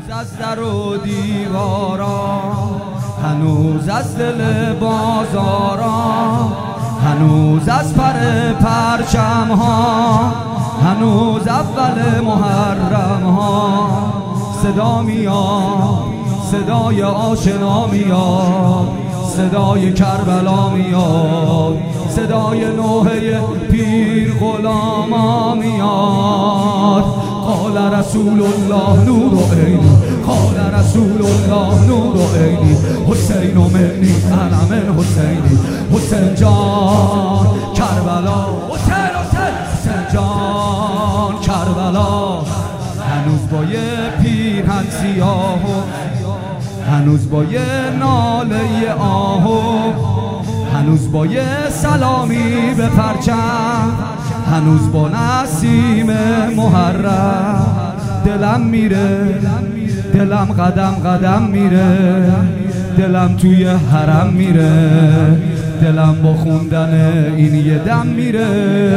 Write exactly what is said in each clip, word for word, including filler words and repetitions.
از در و دیوارا، هنوز از دل بازارا، هنوز از پر پرچم ها، هنوز اول محرم ها صدا میاد، صدای آشنا میاد، صدای کربلا میاد، صدای نوحه پیر غلاما میاد. قال رسول الله نور عینی، قال رسول الله نور عینی، حسین منی انا من حسینی. حسین جان کربلا، حسین حسین حسین جان کربلا. هنوز با یه پیرهن سیاه و هنوز با یه ناله آهو، هنوز با یه سلامی به پرچم، هنوز با نسیم محرم دلم میره، دلم قدم قدم میره، دلم توی حرم میره، دلم با خوندن این یه دم میره.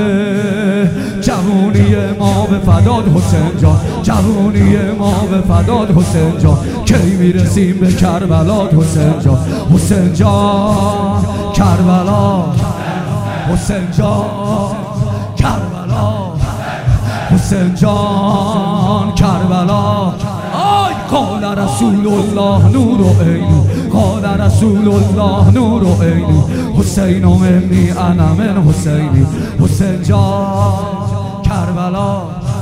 جوونی ما به فداد حسین جان، جوونی ما به فداد حسین جان. کی میرسیم به کربلا حسین جان، حسین جان کربلا، حسین جان کربلا، حسین جان کربلا. آی قال رسول الله نور عینی، قال رسول الله نور عینی، حسین منی انا من حسینی. حسین جان کربلا.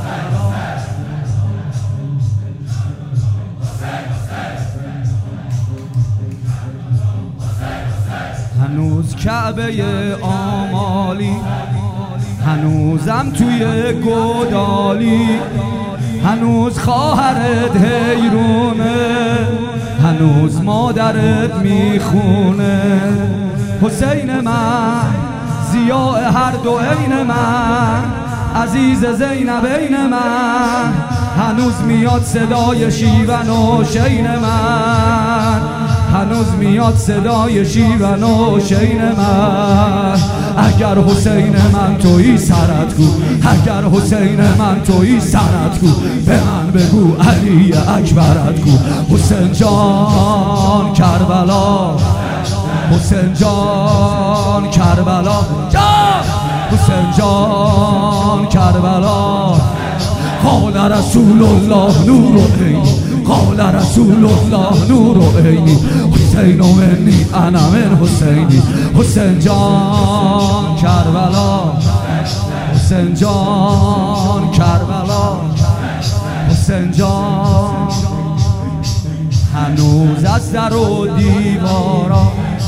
هنوز کعبه آمالی، هنوزم توی گودالی، هنوز خواهرت حیرونه، هنوز مادرت میخونه. حسین من ضیاء هر دو عین من، عزیز زینبین من، هنوز میاد صدای شیون و شین من، هنوز میاد صدای شیون و شین من. اگر حسین من تویی سرت گو، اگر حسین من تویی سرت گو، به من بگو علی اکبرت گو. حسین جان کربلا، حسین جان کربلا، جان حسین جان کربلا. قال رسول الله نور عینی، قال رسول الله نور عینی، حسین منی انا من حسینی. حسین جان کربلا، حسین جان کربلا، حسین جان. هنوز از در و دیوارا،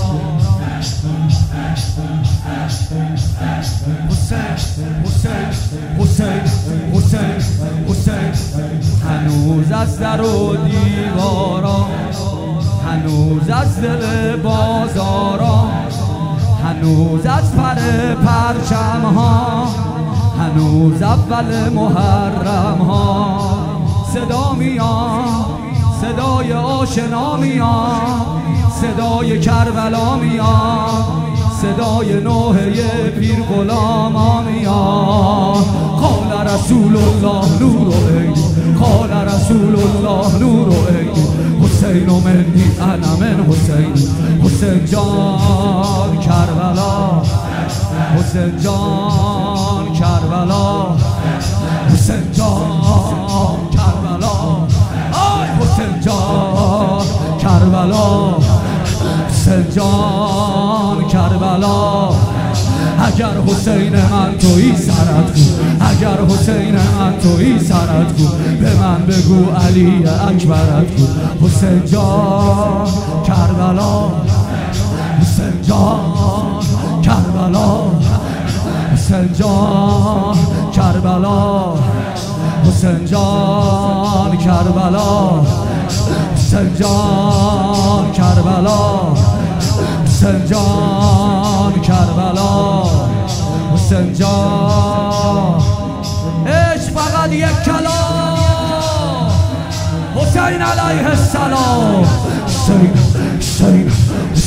حسین حسین حسین حسین حسین. هنوز از در و دیوارا، هنوز از دل بازارا، هنوز از پر پرچم ها، هنوز اول محرم ها صدا میاد، صدای آشنا میاد، صدای کربلا میاد، صدای نوحه پیر غلاما میاد. قال رسول الله نور عینی، قال رسول الله نور عینی، حسین منی انا من حسینی. حسین جان کربلا، حسین جان کربلا، حسین جان کربلا. آی حسین جان کربلا، حسین جان کربلا. اگر حسین من تویی سرت گو، اگر حسین من تویی سرت گو، به من بگو علی اکبرت گو. حسین جان کربلا، حسین جان کربلا، حسین جان کربلا، حسین جان کربلا، حسین جان کربلا، حسین جان کربلا، حسین جان. عشق فقط یک کلام، حسین علیه السلام. حسین حسین